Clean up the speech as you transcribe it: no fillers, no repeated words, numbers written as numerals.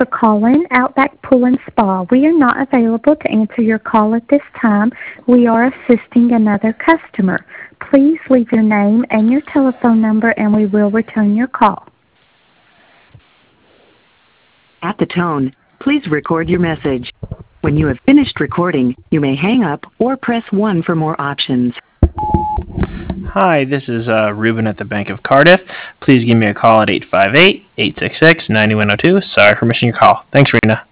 for calling Outback Pool and Spa. We are not available to answer your call at this time. We are assisting another customer. Please leave your name and your telephone number, and we will return your call. At the tone, please record your message. When you have finished recording, you may hang up or press 1 for more options. Hi, this is Ruben at the Bank of Cardiff. Please give me a call at 858-866-9102. Sorry for missing your call. Thanks, Rena.